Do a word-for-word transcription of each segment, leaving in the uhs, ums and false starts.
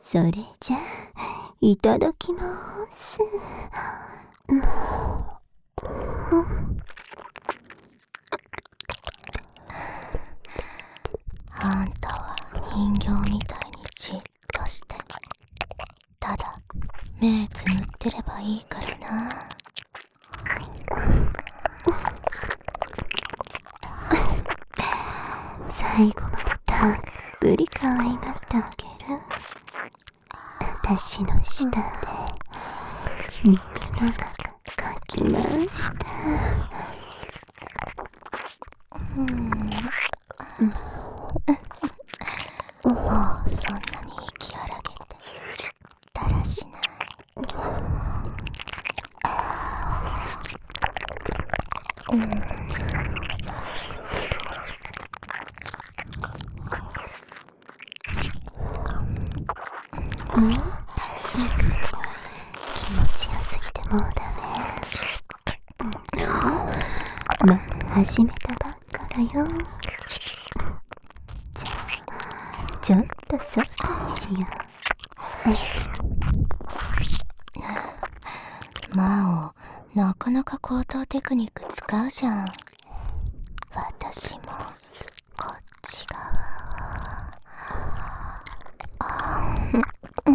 それじゃあいただきまーす。うん、 あんたは人形みたいにじっとしてただ目つむってればいいからな。 最後までたっぷり可愛がってあげる。私の舌で耳の中かき回した。 うんうん、もうそんなに息荒げてだらしない。うん、 うん、気持ちよすぎてもうダメ。まだ始めたばっかだよ。じゃあちょっとそっとにしよう。まお、なかなか高等テクニック使うじゃん。私もこっち側を。うん、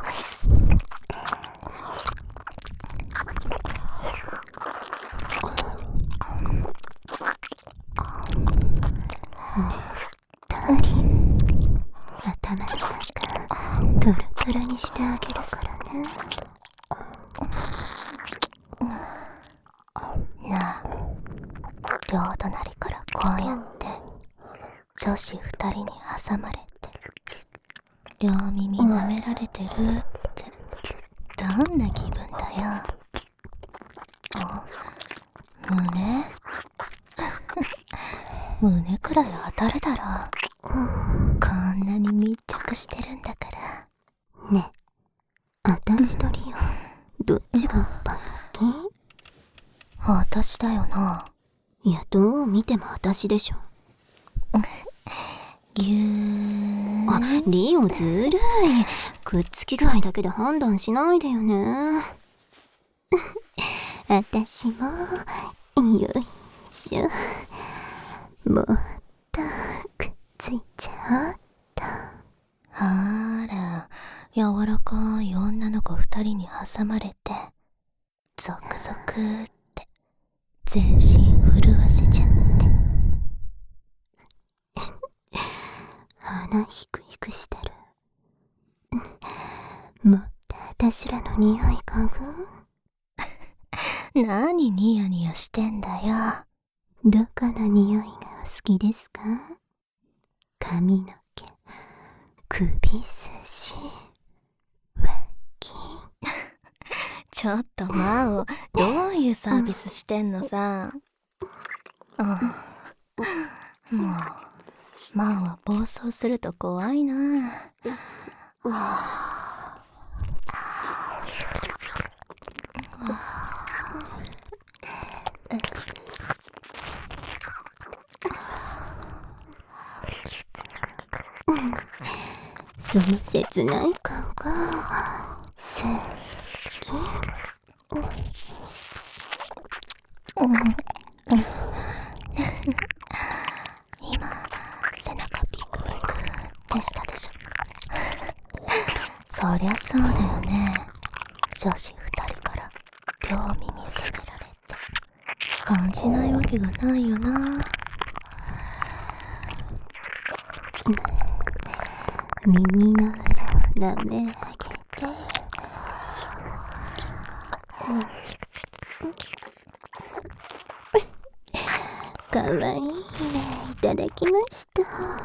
頭の中トロトロにしてあげるからね。 なあ、両隣からこうやって女子二人に挟まれて両耳舐められてるってどんな気分だよ。胸胸くらい当たるだろう。こんなに密着してるんだから。 ねえ、私とリオどっちがおっぱい大きい？ 私だよな。 いや、どう見ても私でしょ。 ぎゅー。 あ、リオずるい。くっつき具合だけで判断しないでよね。私もよいしょ。もっとくっついちゃおっと。 あら、柔らかい女の子二人に挟まれてゾクゾクって全身震わせちゃって鼻ひくひくしてる。もっと私らの匂い嗅ぐ何ニヤニヤしてんだよ。 どこの匂いがお好きですか？髪の毛、首筋、脇。 ちょっとマオ、どういうサービスしてんのさ。うん、もうマオは暴走すると怖いな。 その切ない顔が好き。 今背中ピクピクってしたでしょ。そりゃそうだよね。女子二人から両耳責められて感じないわけがないよな。 耳の裏を舐め上げて、かわいいね。いただきました。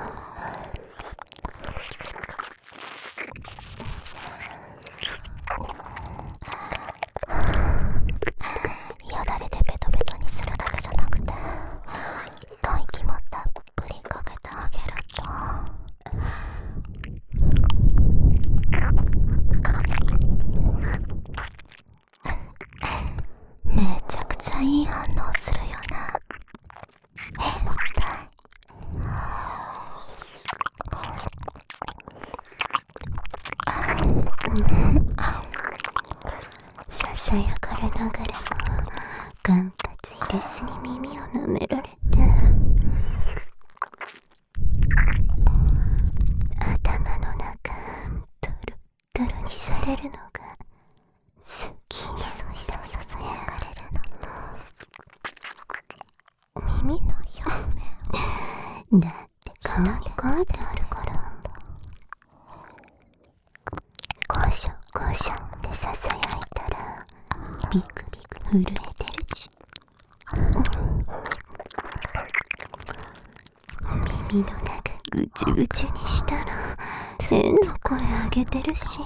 よだれでベトベトにするだけじゃなくて吐息もたっぷりかけてあげるとめちゃくちゃいい反応するよな。変態。 さやかれながらも間髪入れずに耳を舐められて、頭の中トロトロにされるのが好き。 いそいそささやかれるのと耳の表面だって顔に書いてあるから。ゴシャゴシャってささやいたらビクビク震えてるし、耳の中ぐちゅぐちゅにしたら変な声上げてるし、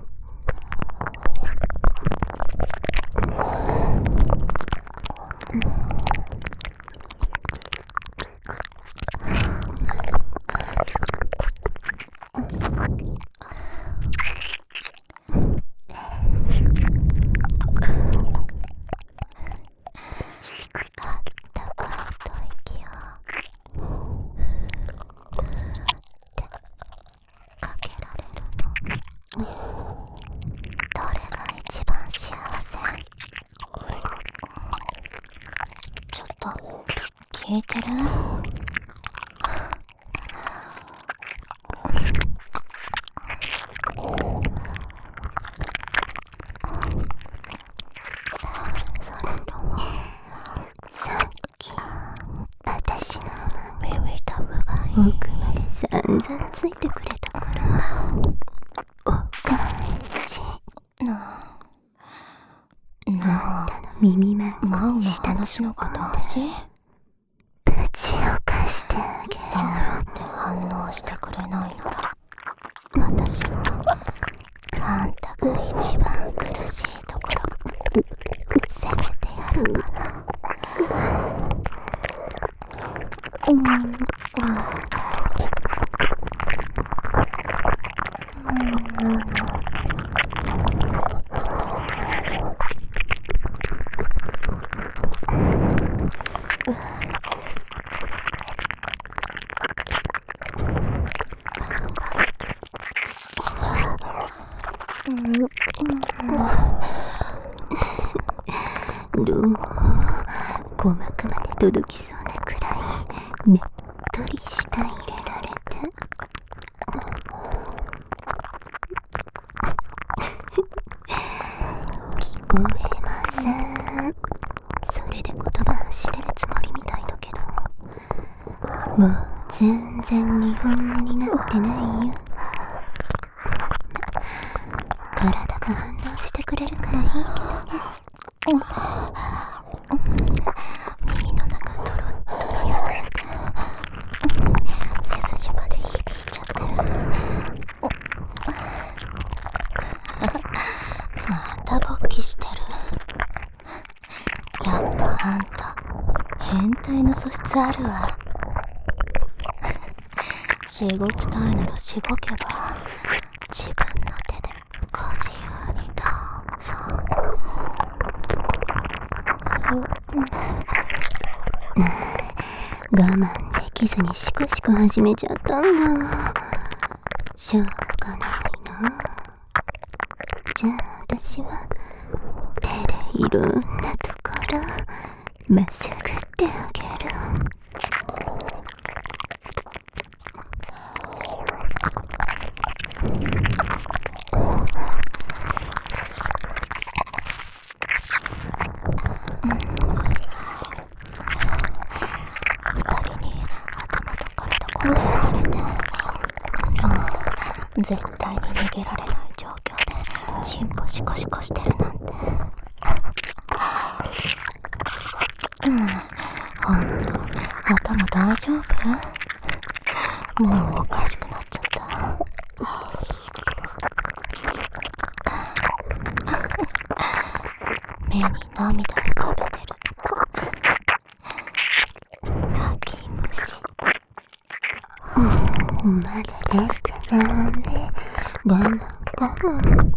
聞いてる？それともさっきあたしの耳たぶがいい奥まで散々ついてくれたからお返し。 なああんたの耳まんマオの話のこと私ぶちを貸してあげる。 そうやって反応してくれないなら私もあんたが一番苦しいところ責めてやるかな。うんうんどう鼓膜まで届きそうなくらいねっとりした入れられて、聞こえません。それで言葉発してるつもりみたいだけど、もう全然日本語になってないよ。体が反応してくれるからいいけどね。 耳の中ドロッドロにされて背筋まで響いちゃってる。また勃起してる。やっぱあんた変態の素質あるわ。しごきたいならしごけば自分の手でご自由にどうぞ。 我慢できずにシクシク始めちゃったんだ。しょうがないな。じゃあ私は手でいろんなところまっすぐってあげる。 絶対に逃げられない状況でチンポシコシコしてるなんて。うん、ほんと頭大丈夫？もうおかしくなっちゃった。目に涙浮かべてる。泣き虫。 まだですかね。我慢我慢。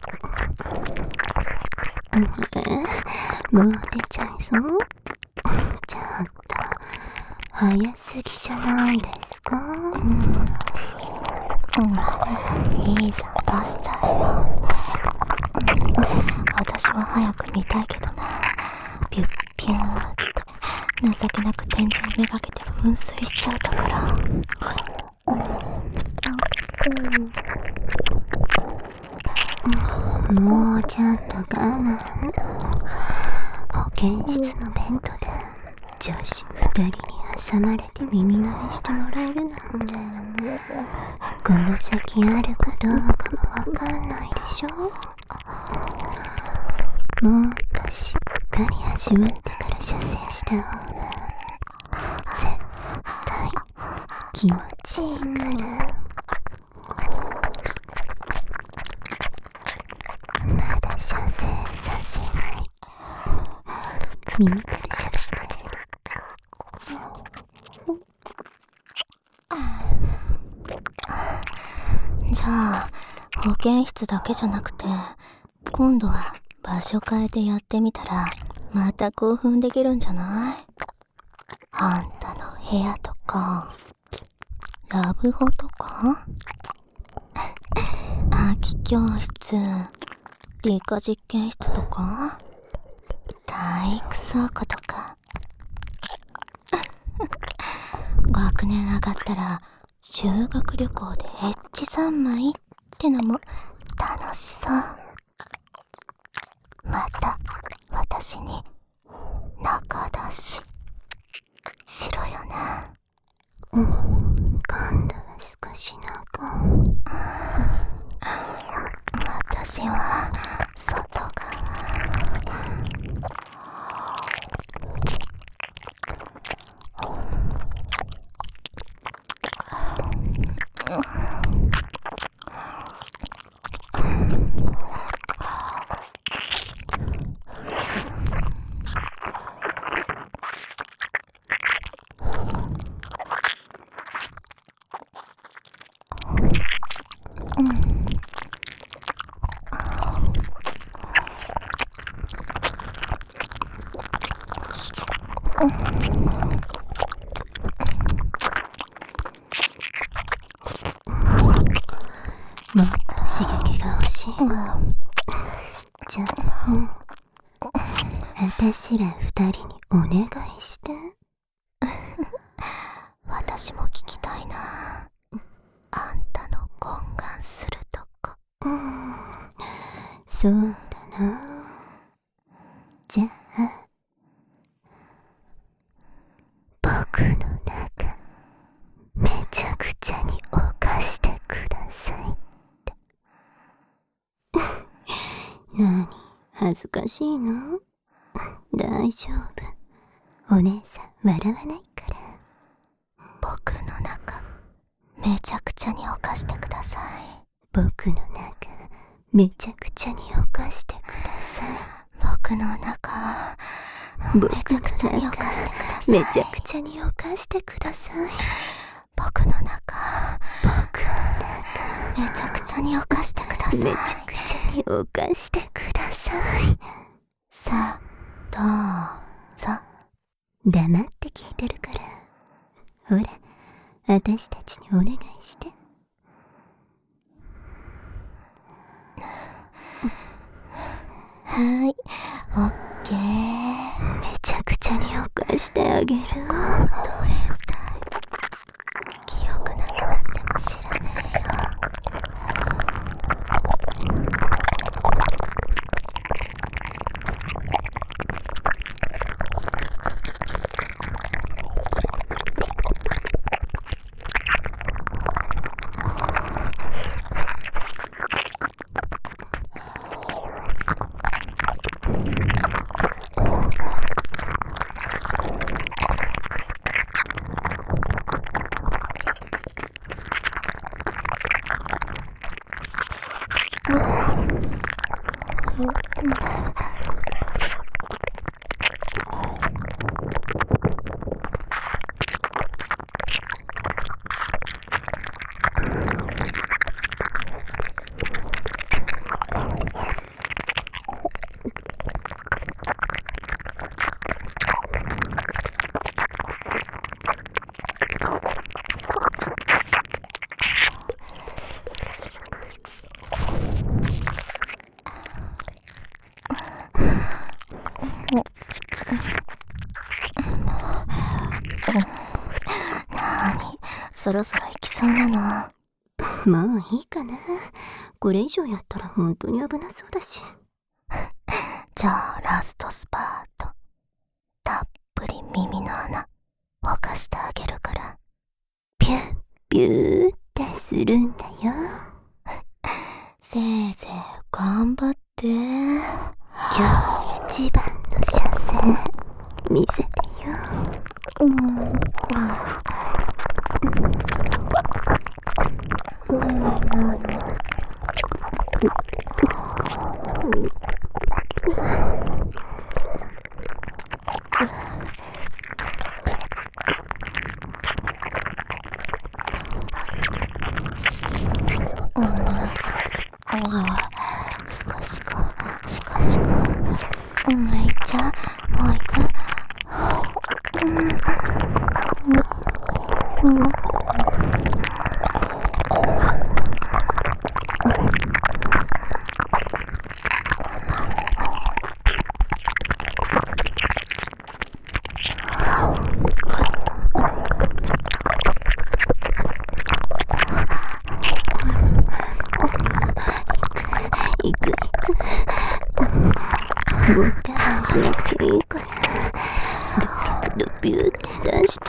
もう出ちゃいそう？ちょっと早すぎじゃないですか？ うん、いいじゃん出しちゃえよ。私は早く見たいけどな。ピュッピューって情けなく天井めがけて噴水しちゃうところ。 もうちょっと我慢。保健室のベッドで女子二人に挟まれて耳慣れしてもらえるなんて、この先あるかどうかもわかんないでしょ。もっとしっかり味わってから射精した方が絶対気持ちいいから。まだ射精させない。耳からしゃべってる。 じゃあ保健室だけじゃなくて、今度は場所変えてやってみたらまた興奮できるんじゃない？あんたの部屋とかラブホとか空き教室、理科実験室とか体育倉庫とか学年上がったら修学旅行でエッチ三昧ってのも楽しそう。また私に仲出ししろよな。 うん、今度は少し仲。 私は外側。 もっと刺激が欲しい。じゃあ私ら二人にお願いして。 私も聞きたいな。あんたの懇願するとこ。 うん、そうだな。じゃあ僕の中めちゃくちゃに犯してくださいって。何恥ずかしいの？大丈夫、お姉さん笑わないから。 僕の中めちゃくちゃに犯してください。 僕の中めちゃくちゃに犯してください。 僕の中めちゃくちゃに犯してください。 めちゃくちゃに犯してください。 僕の中僕の中めちゃくちゃに犯してください。 めちゃくちゃに犯してください。 さあどうぞ。 黙って聞いてるから。ほら、私たちにお願いして。 はい、オッケー。 めちゃくちゃに犯してあげる。 どう変態。記憶なくなっても知らねえよ。 そろそろ行きそうなの。 もういいかな。これ以上やったら本当に危なそうだし。 じゃあラストスパート。たっぷり耳の穴ぼかしてあげるから。 ピュッピューってするんだよ。 せいぜい頑張って。 今日一番の射精見せてよ。 うん、うんしかしかしかしかうんいっちゃもう行くうんうん行く行く。もう我慢しなくていいから。ドビューって出して。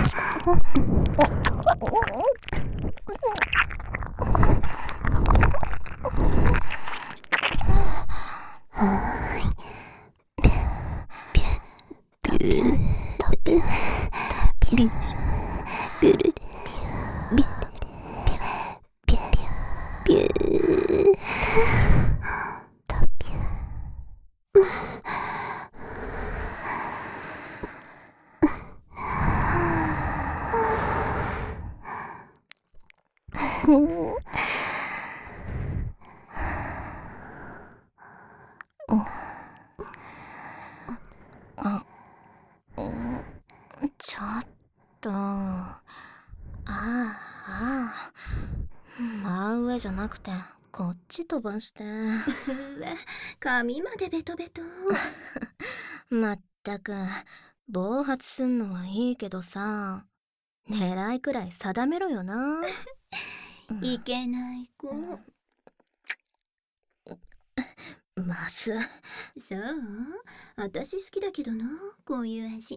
はーい。ビュービュービュービュービュービュービュービュービュー。 ちょっとああああ真上じゃなくてこっち飛ばして。 うわ、髪までベトベト。 まったく暴発すんのはいいけどさ、狙いくらい定めろよな。 いけない子。 まずそう、私好きだけどな、こういう味。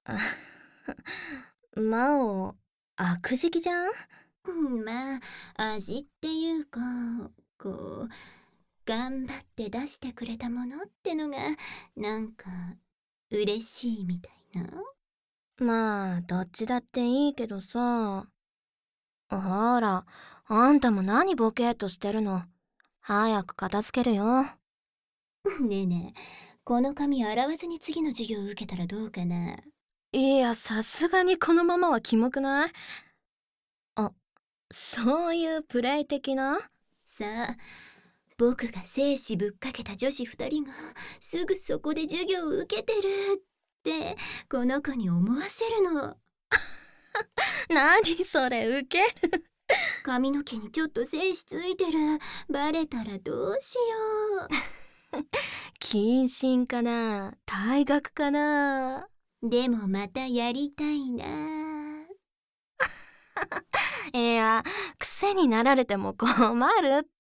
魔王悪食じゃん。 うんまあ味っていうか、こう頑張って出してくれたものってのがなんか嬉しいみたいな。 まあどっちだっていいけどさ。ほらあんたも何ボケーっとしてるの。早く片付けるよ。 ねえねえ、この紙洗わずに次の授業受けたらどうかな。 いやさすがにこのままはキモくない？あ、そういうプレイ的な？ さあ、僕が生死ぶっかけた女子二人がすぐそこで授業を受けてるってこの子に思わせるの。 何それウケる。 髪の毛にちょっと精子ついてる。バレたらどうしよ謹慎かな退学かな。 う。でもまたやりたいな。 いや癖になられても困るって。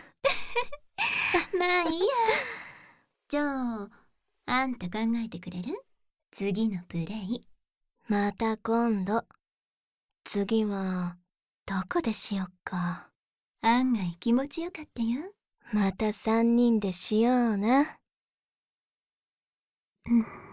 まあいいや。じゃああんた考えてくれる？次のプレイ。 また今度。次はどこでしよっか。 案外気持ちよかったよ。 また三人でしような。 うん。